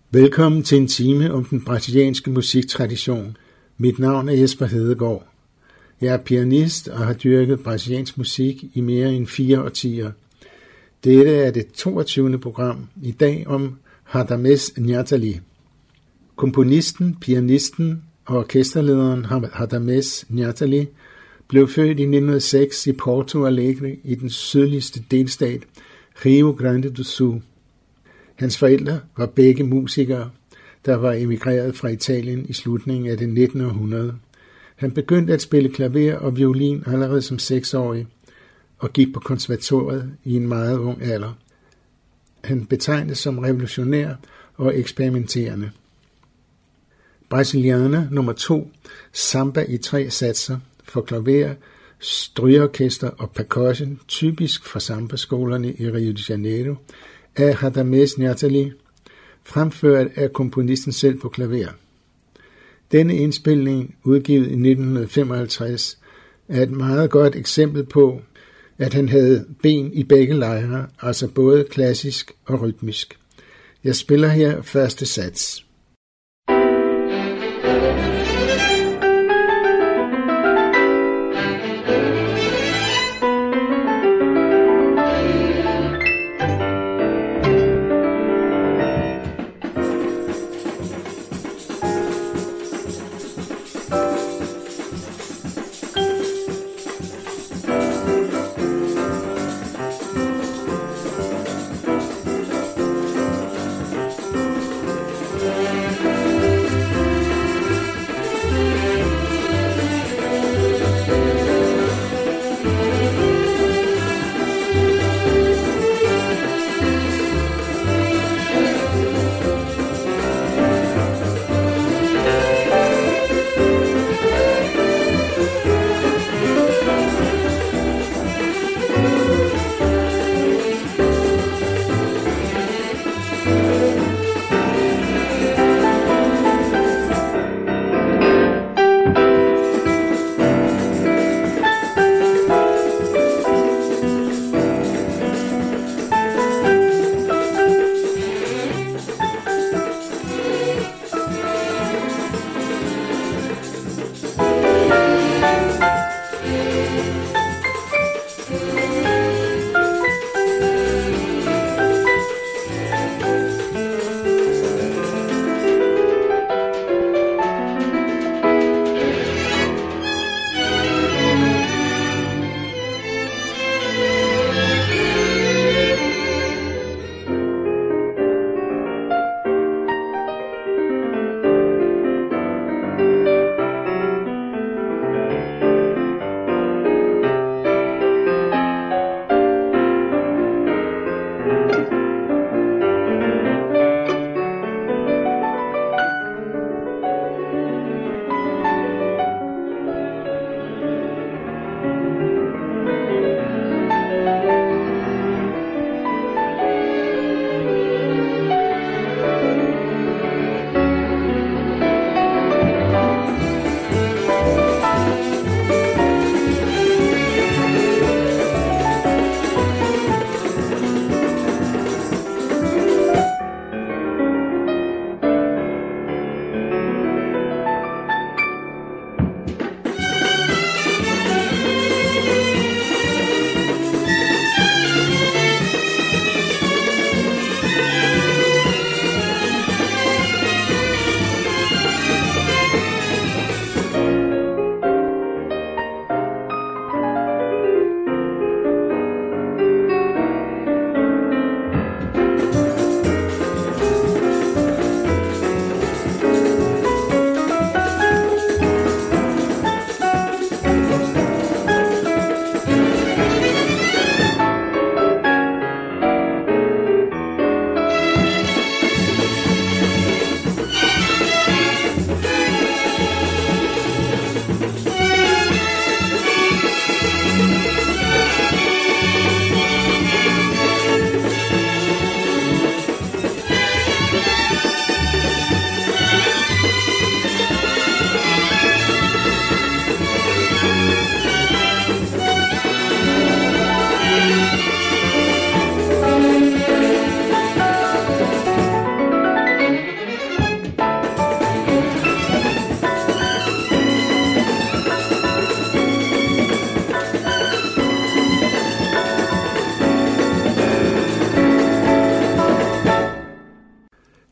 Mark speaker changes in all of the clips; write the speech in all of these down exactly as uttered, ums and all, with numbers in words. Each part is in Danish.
Speaker 1: Velkommen til en time om den brasilianske musiktradition. Mit navn er Jesper Hedegaard. Jeg er pianist og har dyrket brasiliansk musik i mere end fire årtier. Dette er det toogtyvende program i dag om Radamés Nahtali. Komponisten, pianisten og orkesterlederen Radamés Nahtali blev født i nitten hundrede og seks i Porto Alegre i den sydligste delstat Rio Grande do Sul. Hans forældre var begge musikere, der var emigreret fra Italien i slutningen af det nittende århundrede. Han begyndte at spille klaver og violin allerede som seksårig og gik på konservatoriet i en meget ung alder. Han betegnes som revolutionær og eksperimenterende. Brasilianer nummer to, samba i tre satser for klaver, strygeorkester og percussion, typisk fra sambaskolerne i Rio de Janeiro, af Radamés Nahtali, fremført af komponisten selv på klaver. Denne indspilning, udgivet i nitten femoghalvtreds, er et meget godt eksempel på, at han havde ben i begge lejre, altså både klassisk og rytmisk. Jeg spiller her første sats.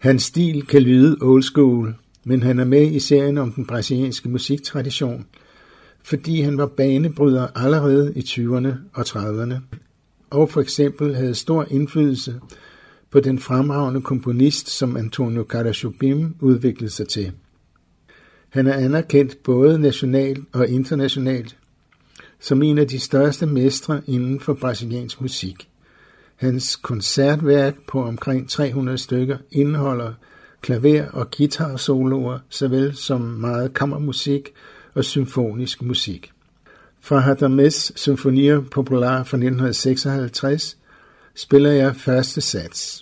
Speaker 1: Hans stil kan lyde old school, men han er med i serien om den brasilianske musiktradition, fordi han var banebryder allerede i tyverne og trediverne, og for eksempel havde stor indflydelse på den fremragende komponist, som Antonio Carlos Jobim udviklede sig til. Han er anerkendt både nationalt og internationalt som en af de største mestre inden for brasiliansk musik. Hans koncertværk på omkring tre hundrede stykker indeholder klaver- og guitar-soloer, såvel som meget kammermusik og symfonisk musik. Fra Radamés Sinfonia Popular fra nitten seksoghalvtreds spiller jeg første sats.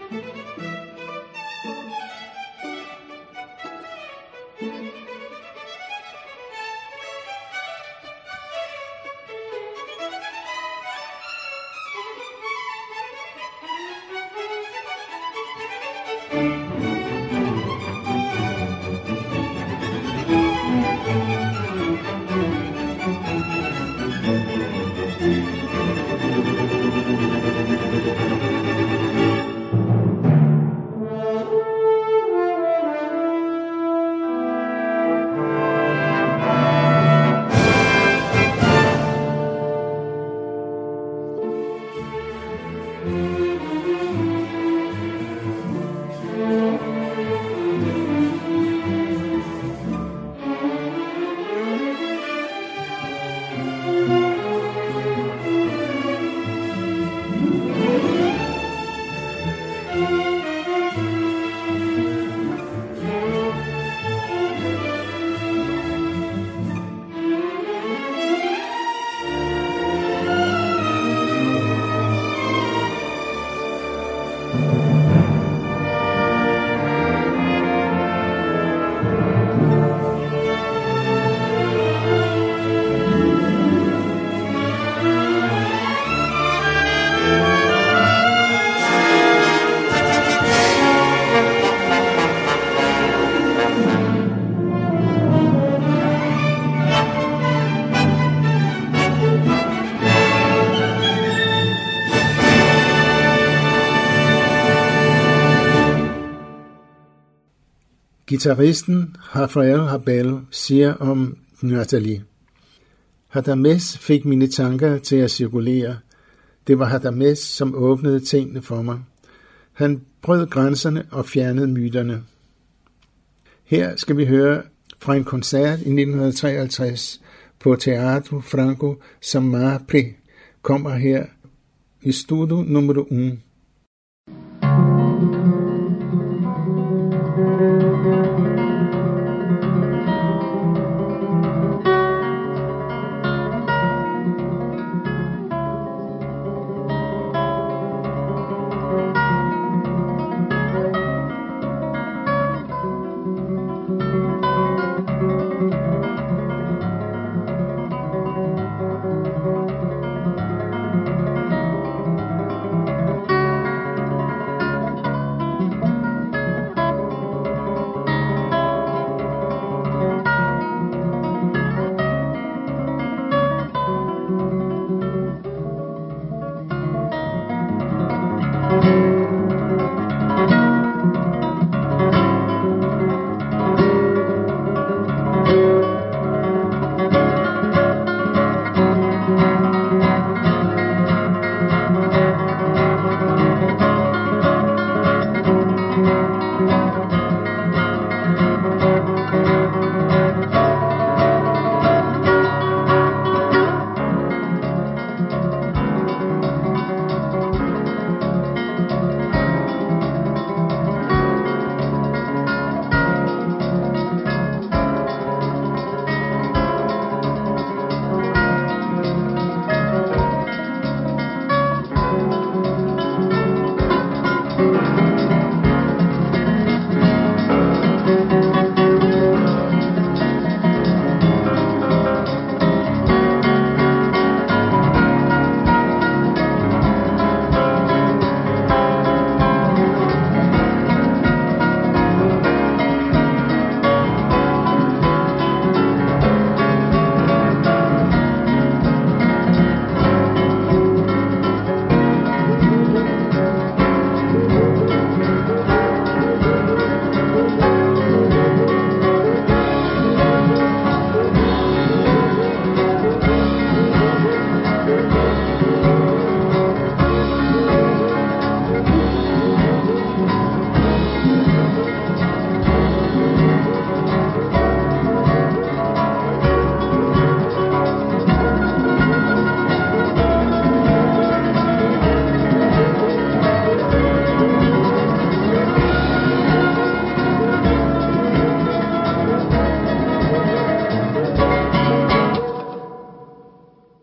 Speaker 1: Gitarristen Raphael Habel siger om Natalie: Hadames fik mine tanker til at cirkulere. Det var Hadames, som åbnede tingene for mig. Han brød grænserne og fjernede myterne. Her skal vi høre fra en koncert i nitten treoghalvtreds på Teatro Franco Samapri. Kommer her i studio nummer et.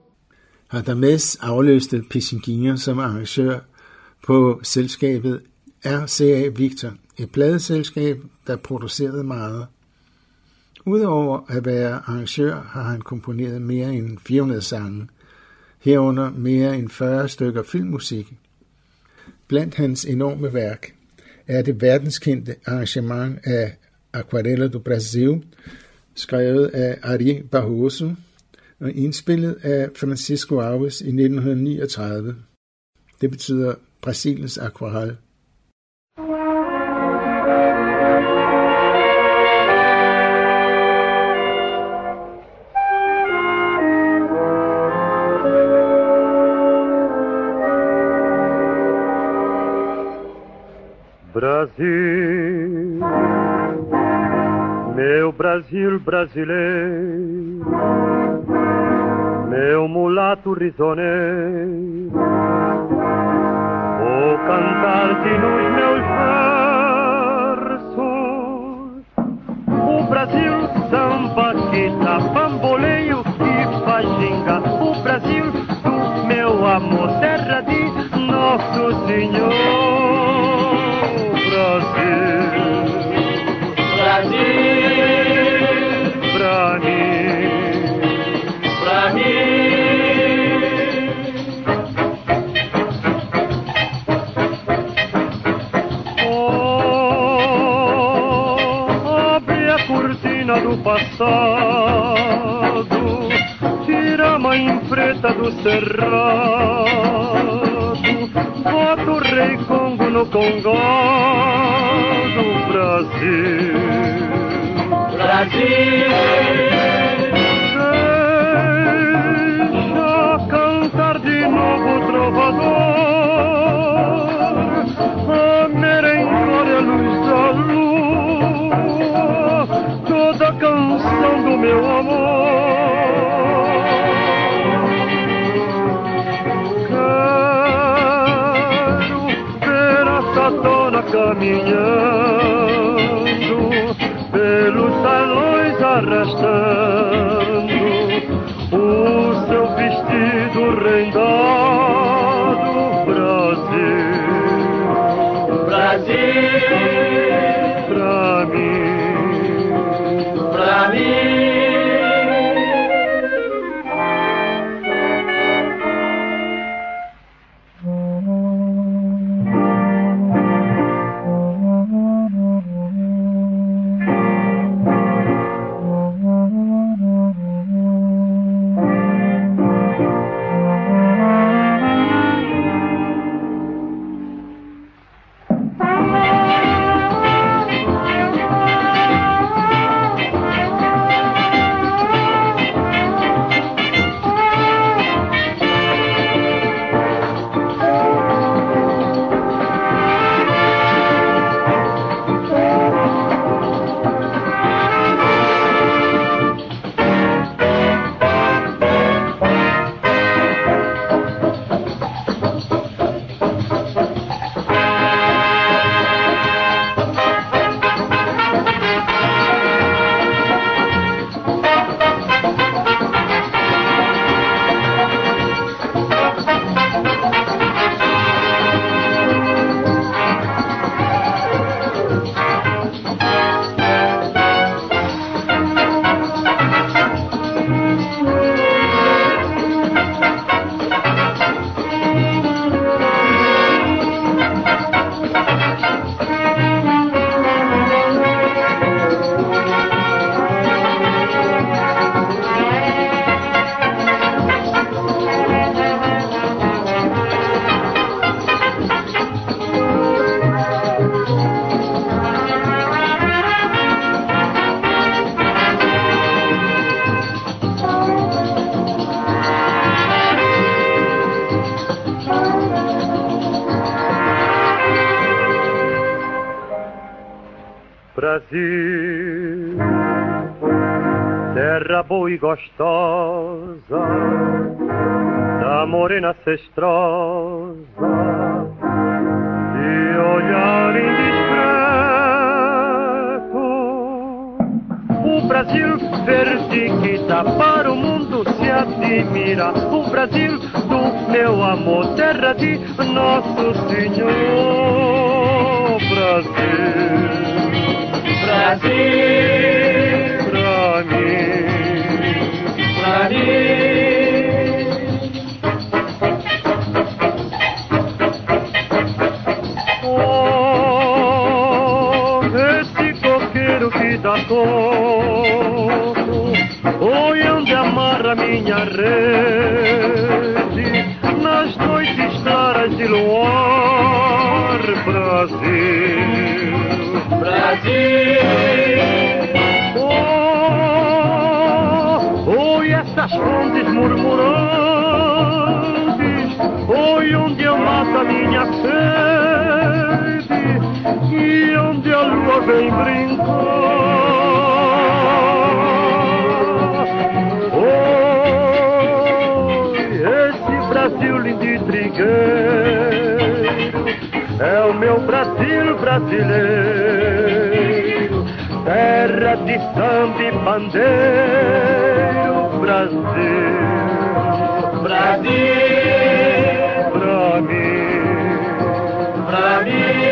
Speaker 1: Hadames afløste Piscina som arrangør på selskabet R C A Victor, et pladeselskab, der producerede meget. Udover at være arrangør har han komponeret mere end fire hundrede sange, herunder mere end fyrre stykker filmmusik. Blandt hans enorme værk er det verdenskendte arrangement af Aquarela do Brasil, skrevet af Ari Barroso og indspillet af Francisco Alves i nitten niogtredive. Det betyder Brasiliens akvarel.
Speaker 2: Brasil, meu Brasil brasileiro, meu mulato risoneiro, vou cantar-te nos meus versos. O Brasil samba, quita, bamboleio e faxinga. O Brasil do meu amor, terra de Nosso Senhor. Brasil, Brasil, pra mim, pra mim. Oh, abre a cortina do passado, tira a mãe preta do cerrado, bota o rei Congo no Congó do Brasil. Brasil, deixa cantar de novo o trovador, a merenglória luz da lua, toda a canção do meu amor. Quero ver essa dona caminhando pelos salões, arrastando o seu vestido rendado. Brasil, Brasil, pra mim, pra mim. Brasil, terra boa e gostosa, da morena cestrosa, de olhar indiscreto. O Brasil verde que dá para o mundo se admira. O Brasil do meu amor, terra de Nosso Senhor. Brasil, pra mim, pra mim. Oh, esse coqueiro que dá toco, oi onde amarra minha rede, nas noites claras de luar, Brasil, Brasil. Oh, oi essas fontes murmurantes, oi onde eu mato a minha sede e onde a lua vem brincar. Brasil lindo e trigueiro, é o meu Brasil brasileiro, terra de samba e pandeiro, Brasil, Brasil, pra mim, pra mim.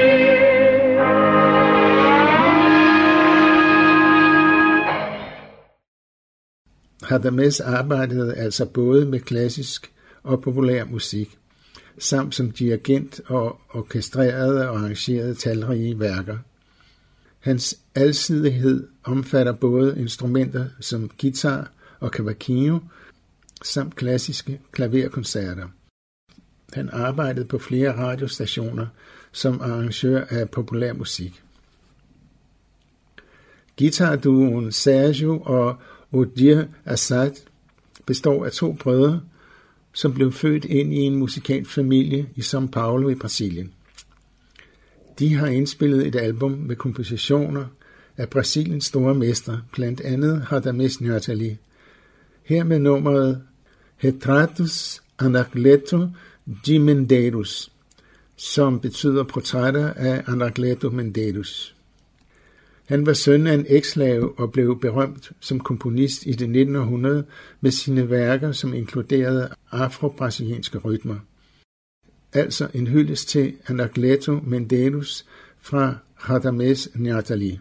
Speaker 1: Radamés arbejdede altså både med klassisk og populær musik, samt som dirigent og orkestrerede og arrangerede talrige værker. Hans alsidighed omfatter både instrumenter som guitar og cavaquinho, samt klassiske klaverkoncerter. Han arbejdede på flere radiostationer som arrangør af populær musik. Guitarduoen Sergio og Odir Assad består af to brødre, som blev født ind i en musikalsk familie i São Paulo i Brasilien. De har indspillet et album med kompositioner af Brasiliens store mestre, blandt andet Radamés Nhoftali. Her med nummeret Retratos Anacleto de Medeiros, som betyder portrætter af Anacleto Medeiros. Han var søn af en ekslave og blev berømt som komponist i det nittende århundrede med sine værker, som inkluderede afro-brasilianske rytmer. Altså en hyldest til Anacleto Medeiros fra Radamés Nhoftali.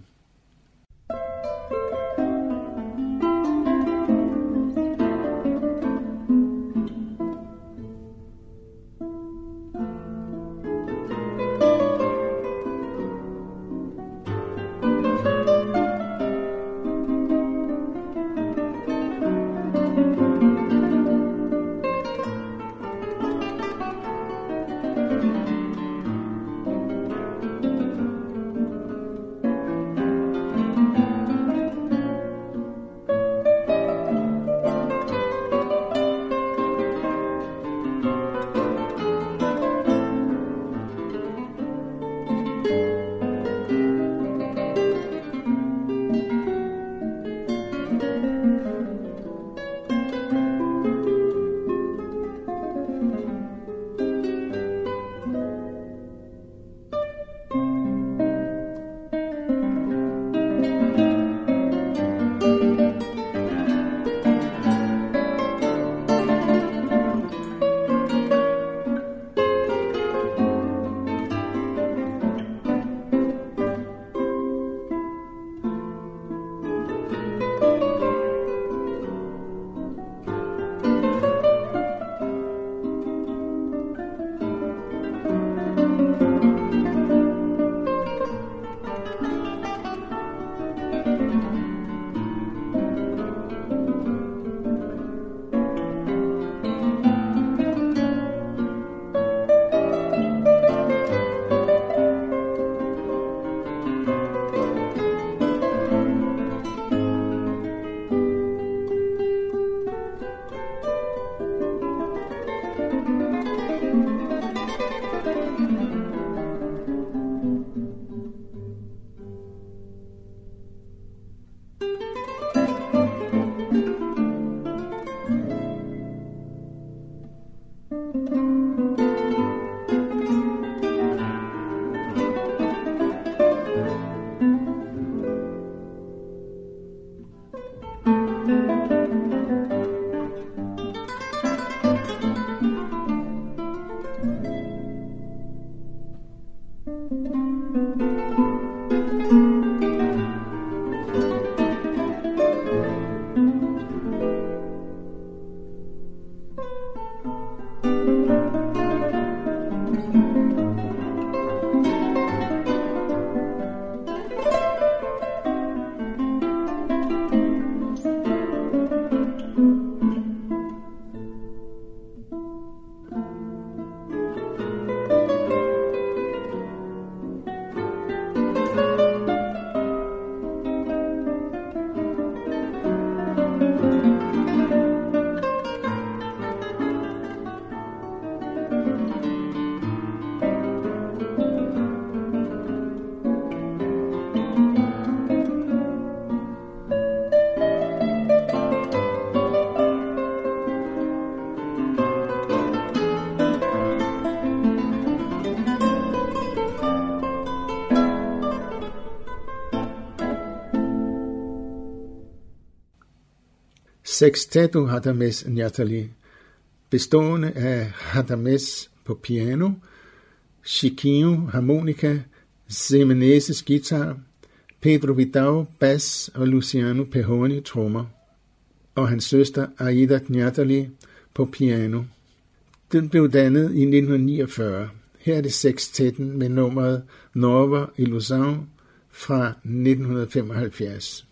Speaker 1: Sexteto Hadames Natalie, bestående af Hadames på piano, Chiquinho harmonika, Ximeneses guitar, Pedro Vidal bas og Luciano Pehoni trommer, og hans søster Aida Natalie på piano. Den blev dannet i nitten niogfyrre. Her er det sekstetten med nummeret Nova Illusion fra nitten femoghalvfjerds.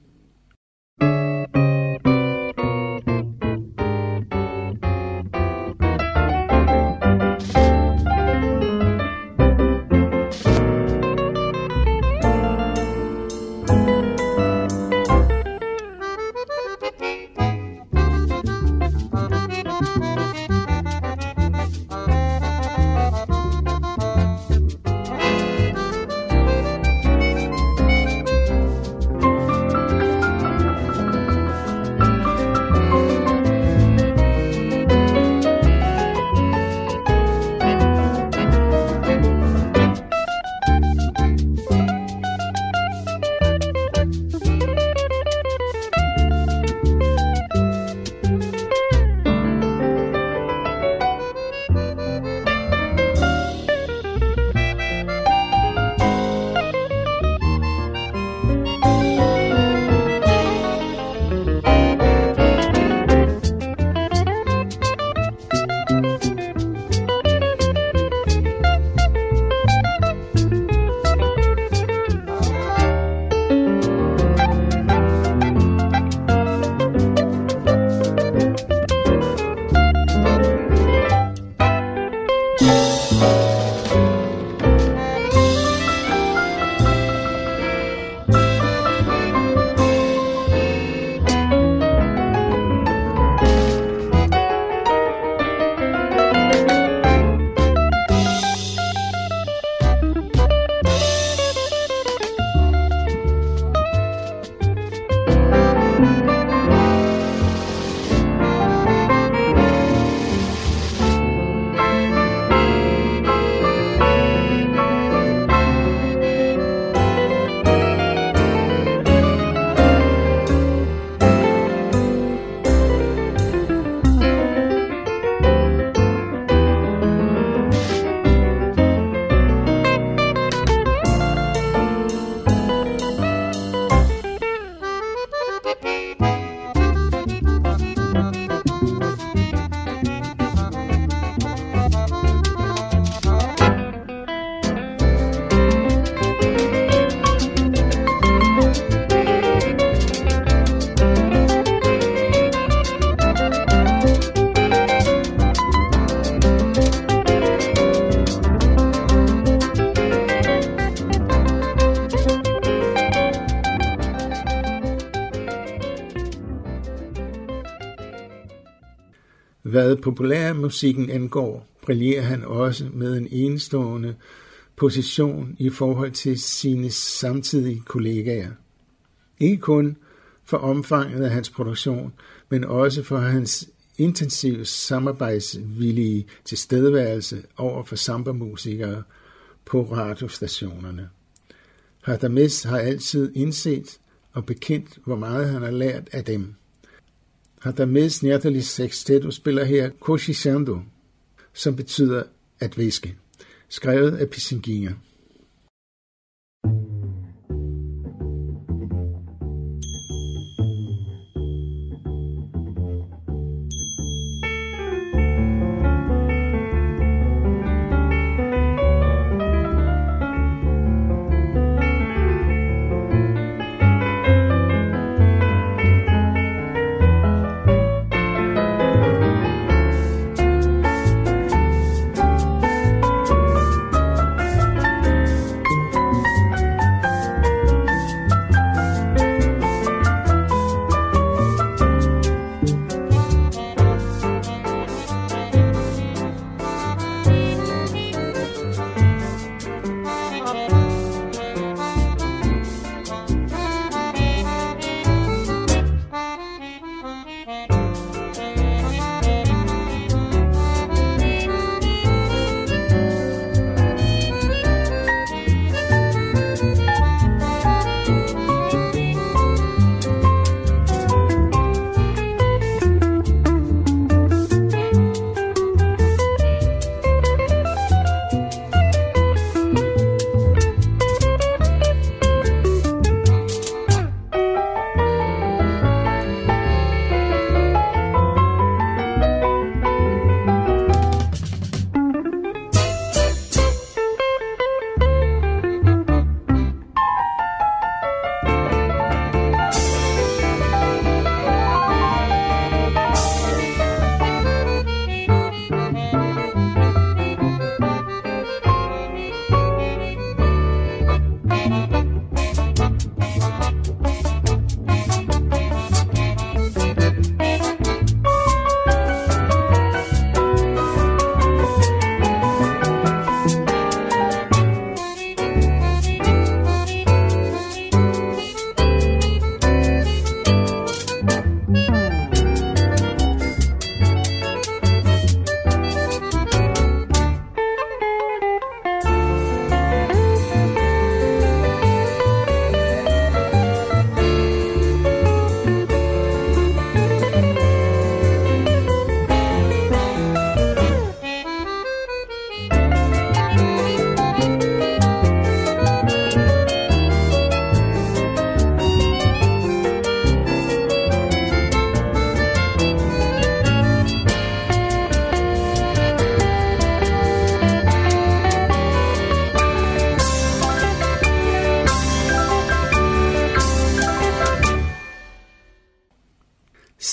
Speaker 1: Hvad populærmusikken angår, brillerer han også med en enestående position i forhold til sine samtidige kollegaer. Ikke kun for omfanget af hans produktion, men også for hans intensive samarbejdsvillige tilstedeværelse over for samba-musikere på radiostationerne. Hadames har altid indset og bekendt, hvor meget han har lært af dem. Hadames Natalie Sexteto spiller her Cochichando, som betyder at væske, skrevet af Pisanguinha.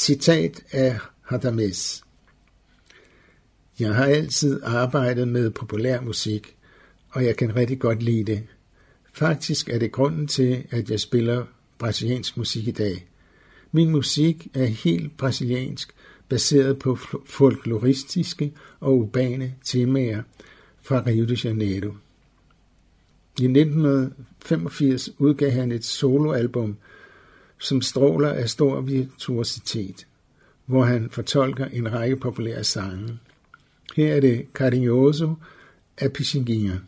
Speaker 1: Citat af Radamés. Jeg har altid arbejdet med populær musik, og jeg kan rigtig godt lide det. Faktisk er det grunden til, at jeg spiller brasiliansk musik i dag. Min musik er helt brasiliansk, baseret på folkloristiske og urbane temaer fra Rio de Janeiro. I nitten femogfirs udgav han et soloalbum, som stråler af stor virtuositet, hvor han fortolker en række populære sange. Her er det Carinhoso af Pixinguinha.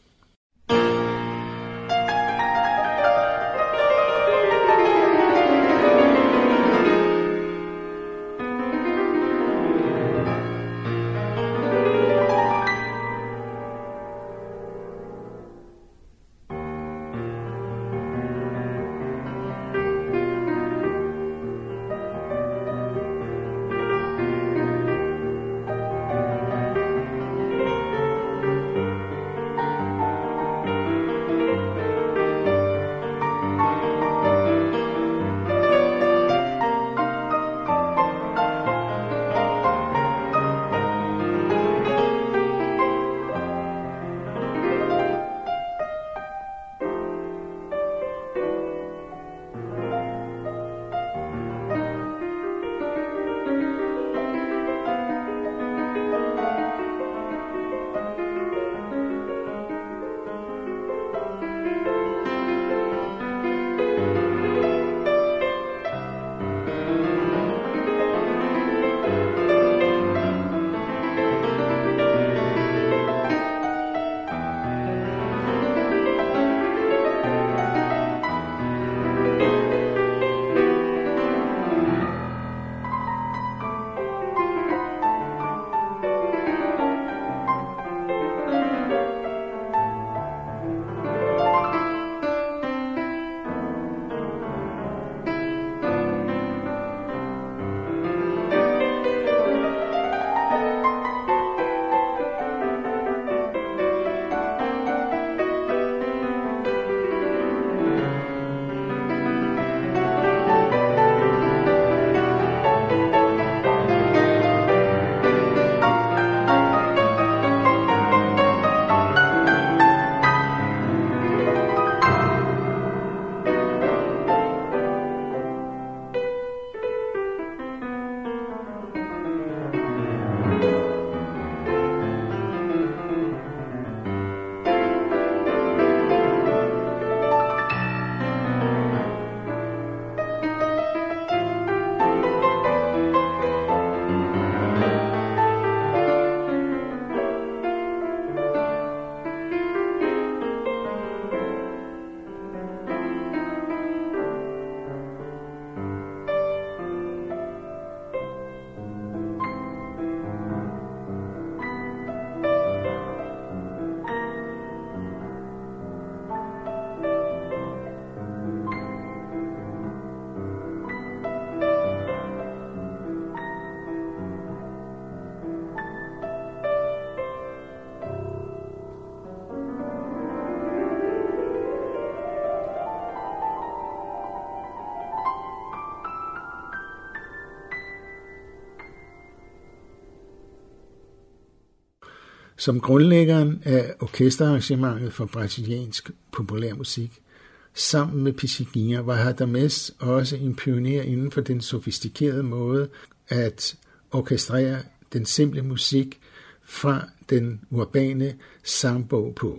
Speaker 1: Som grundlæggeren af orkesterarrangementet for brasiliansk populærmusik, sammen med Pixinguinha, var Radamés også en pioner inden for den sofistikerede måde at orkestrere den simple musik fra den urbane sangbog på.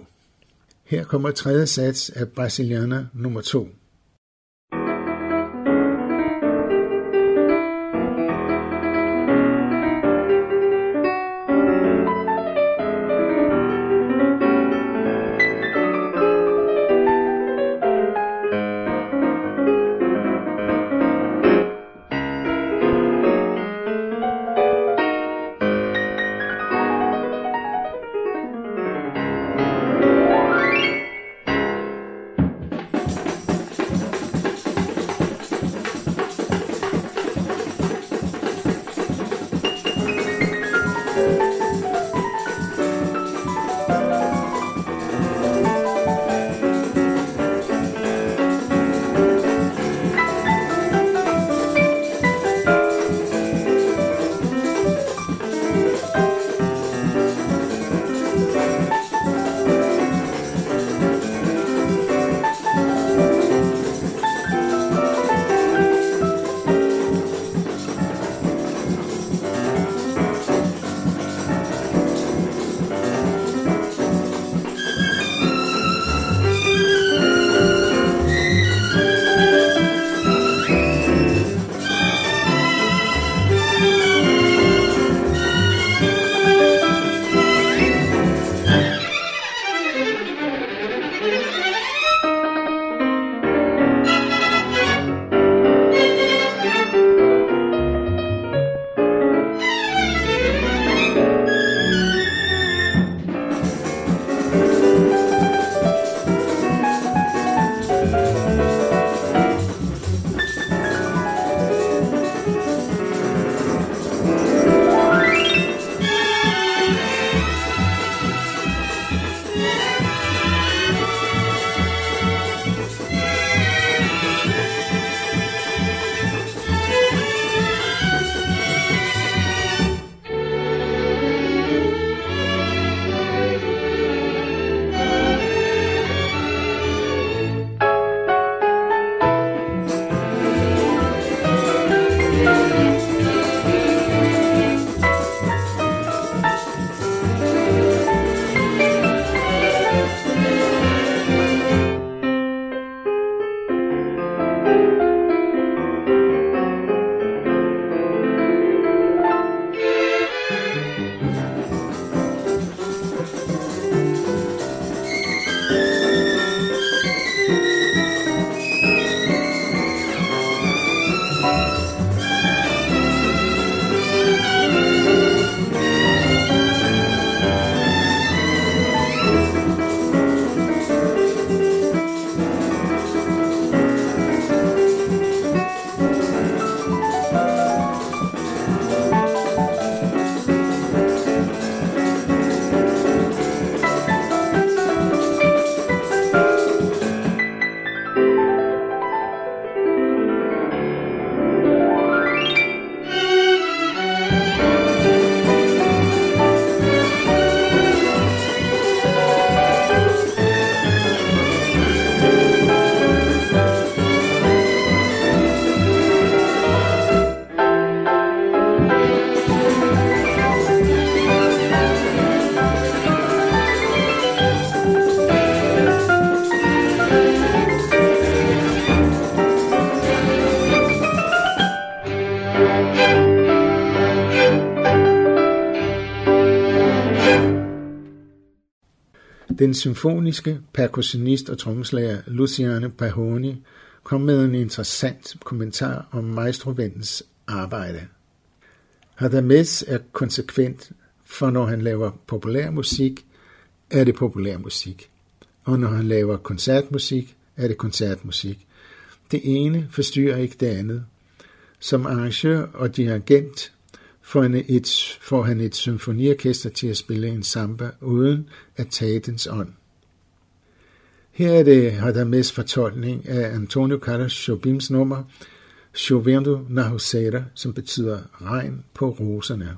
Speaker 1: Her kommer tredje sats af Brasiliana nummer to. Den symfoniske percussionist og trommeslager Luciano Pahoni kom med en interessant kommentar om maestrovendens arbejde. Radamés er konsekvent, for når han laver populær musik, er det populær musik, og når han laver koncertmusik, er det koncertmusik. Det ene forstyrrer ikke det andet. Som arrangør og dirigent får han et, får han et symfoniorkester til at spille en samba uden at tage dens ånd. Her er det Radamés fortolkning af Antonio Carlos Jobins nummer Chovendo na Roseira, som betyder regn på roserne.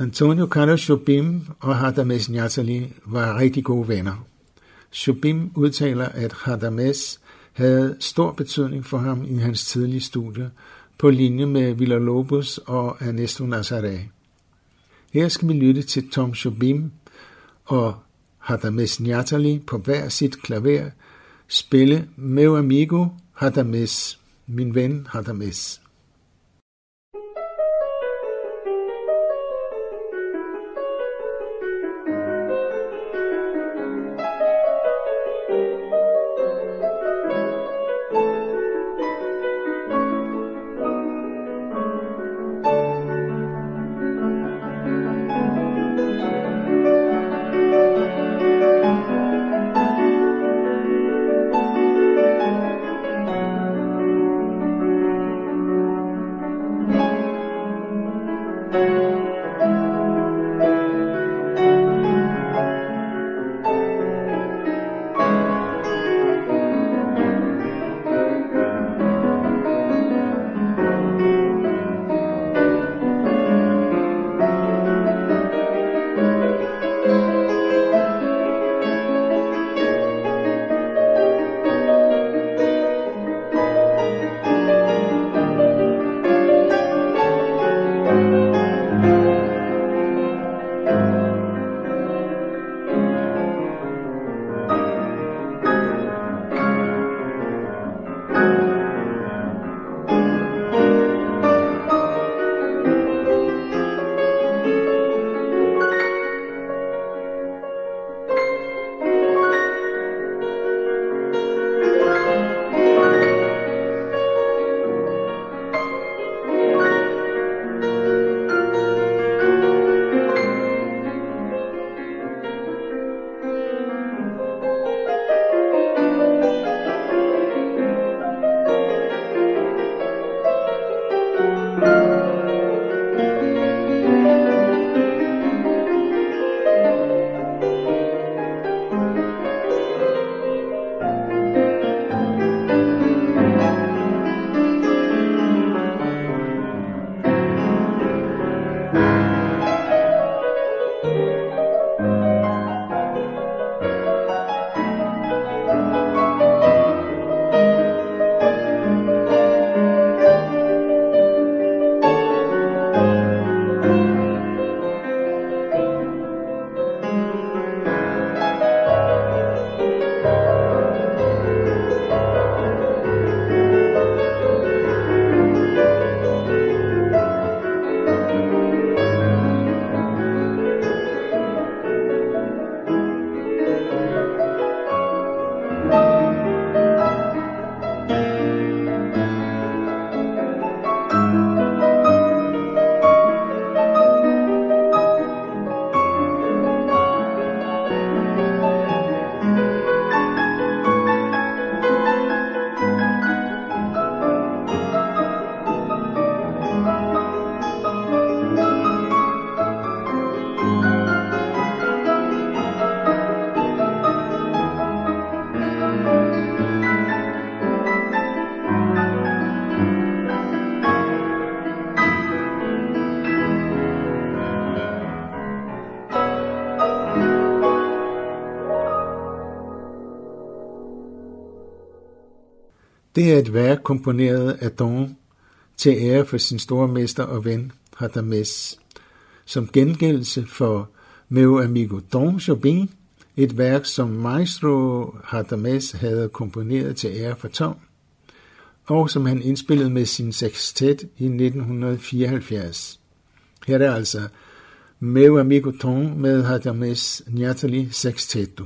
Speaker 1: Antonio Carlos Jobim og Radamés Ñátali var rigtig gode venner. Jobim udtaler, at Radamés havde stor betydning for ham i hans tidlige studie, på linje med Villa-Lobos og Ernesto Nazaré. Her skal vi lytte til Tom Jobim og Radamés Ñátali på hver sit klaver spille Meu Amigo Radamés, min ven Radamés. Det er et værk komponeret af Don til ære for sin store mester og ven Radamés, som gengældelse for Meu Amigo Tom Jobim, et værk som maestro Radamés havde komponeret til ære for Tom, og som han indspillede med sin sextet i nitten fireoghalvfjerds. Her er altså Meu Amigo Tom med Radamés Ñátali Sexteto.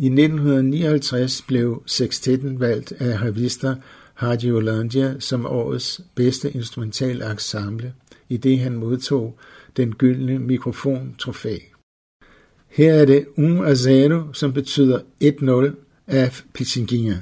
Speaker 1: I nitten nioghalvtreds blev sekstetten valgt af revister Radiolandia som årets bedste instrumentale ensemble, i det han modtog den gyldne mikrofon-trofæ. Her er det un a zero, som betyder et nul af Pichinguinha.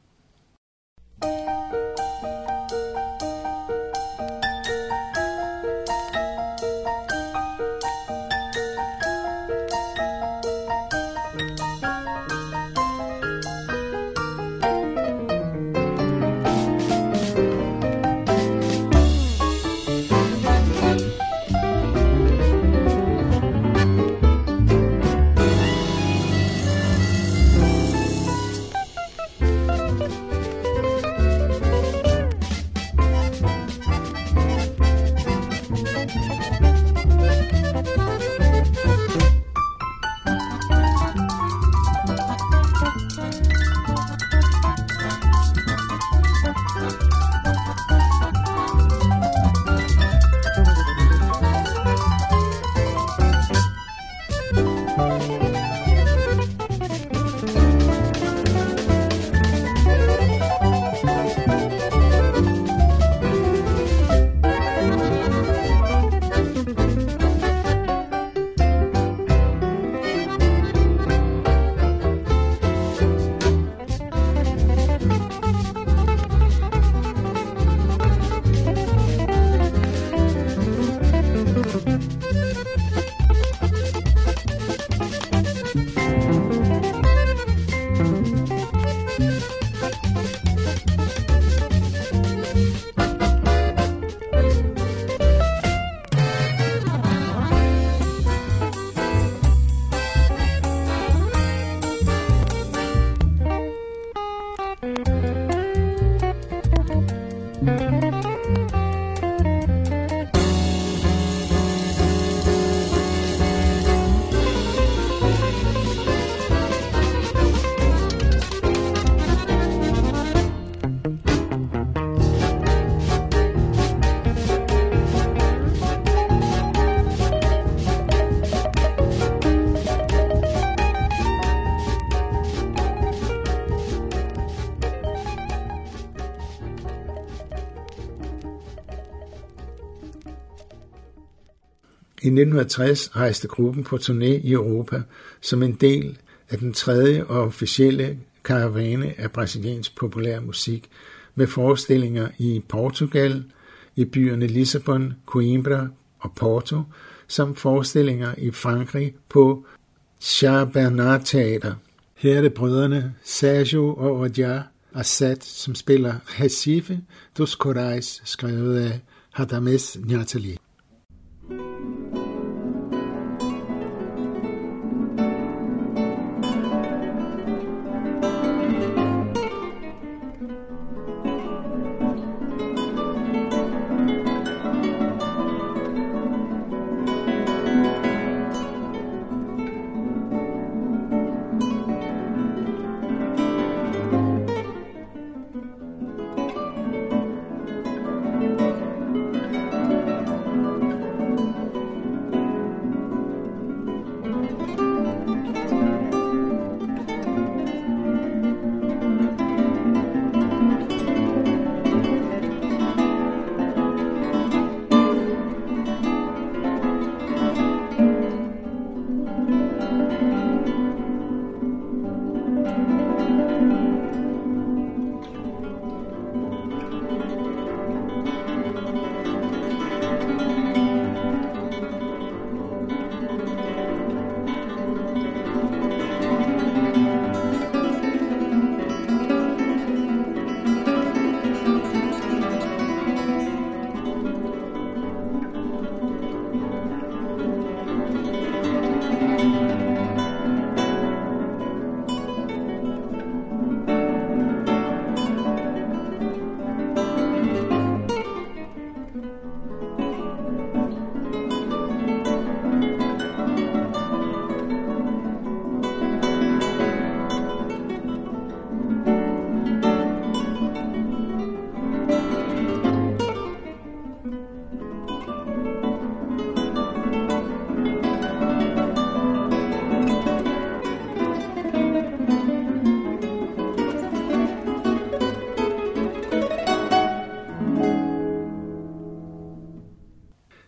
Speaker 1: I nitten tres rejste gruppen på turné i Europa som en del af den tredje og officielle karavane af brasiliansk populær musik med forestillinger i Portugal, i byerne Lissabon, Coimbra og Porto, samt forestillinger i Frankrig på Charles Bernard Teater. Her er det brødrene Sergio og Odia Assad, som spiller Recife dos Corais, skrevet af Radamés Nathalie.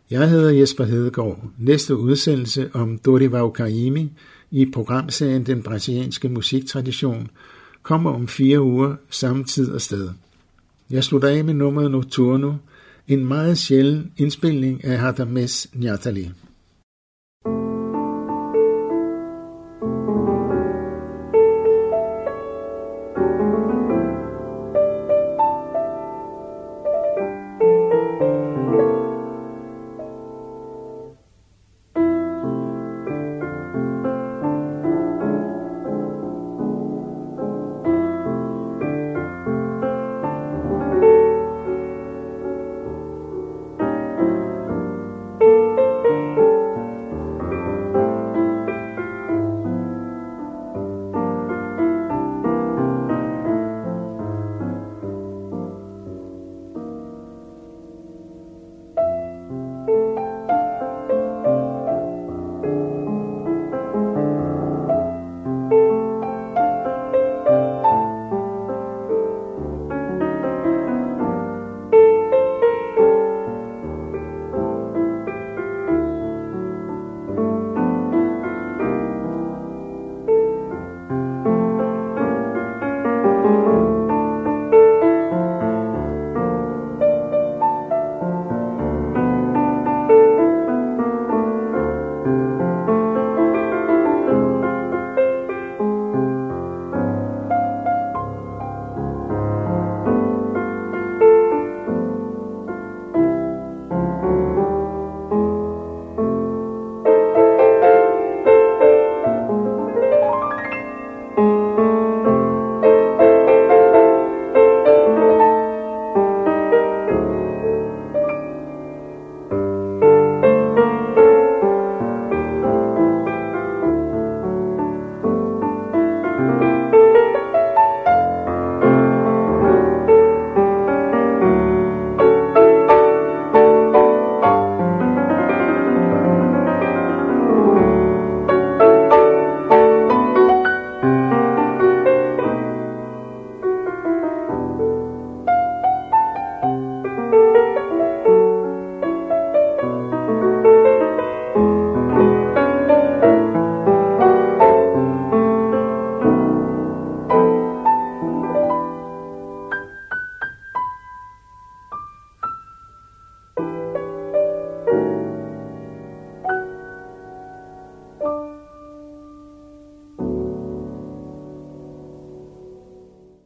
Speaker 1: Jeg hedder Jesper Hedegaard. Næste udsendelse om Dorival Caymmi i programserien Den brasilianske musiktradition kommer om fire uger, samme tid og sted. Jeg slutter af med nummeret Noturno, en meget sjælden indspilning af Radamés Nathalie.